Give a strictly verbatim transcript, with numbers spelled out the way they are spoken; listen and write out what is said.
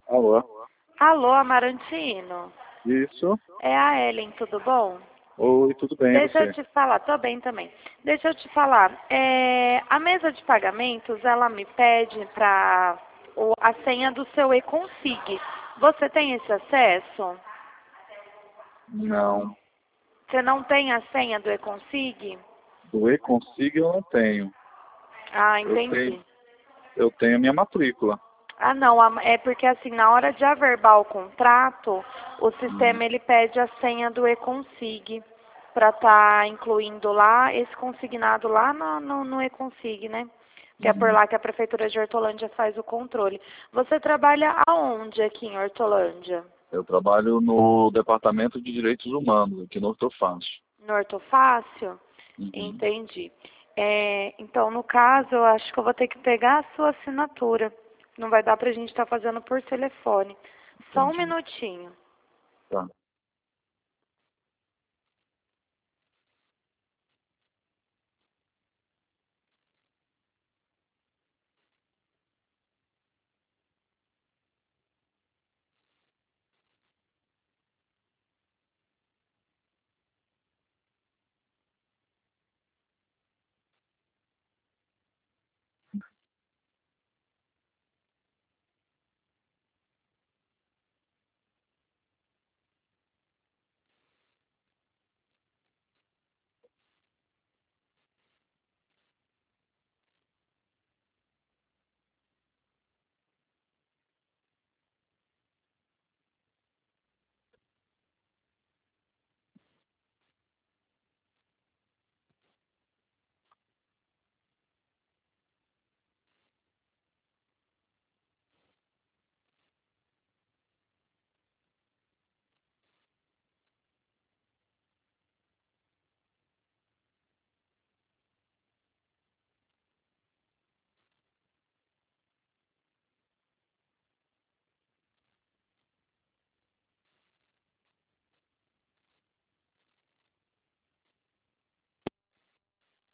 Alô? Alô, Amarantino? Isso. É a Ellen, tudo bom? Oi, tudo bem, e Deixa eu você? te falar, tô bem também. Deixa eu te falar, é, a mesa de pagamentos, ela me pede para a senha do seu e-consig. Você tem esse acesso? Não. Você não tem a senha do e-consig? Do e-consig eu não tenho. Ah, Eu tenho, entendi. eu tenho a minha matrícula. Ah, não, a- é porque assim, na hora de averbar o contrato, o Hum, sistema ele pede a senha do e-consig para estar incluindo lá esse consignado lá no, no, no e-consig, né? Que é por uhum. lá que a Prefeitura de Hortolândia faz o controle. Você trabalha aonde aqui em Hortolândia? Eu trabalho no Departamento de Direitos Humanos, aqui no Ortofácil. No Ortofácil? Uhum. Entendi. É, então, no caso, eu acho que eu vou ter que pegar a sua assinatura. Não vai dar pra gente estar fazendo por telefone. Só um Entendi. minutinho. Tá.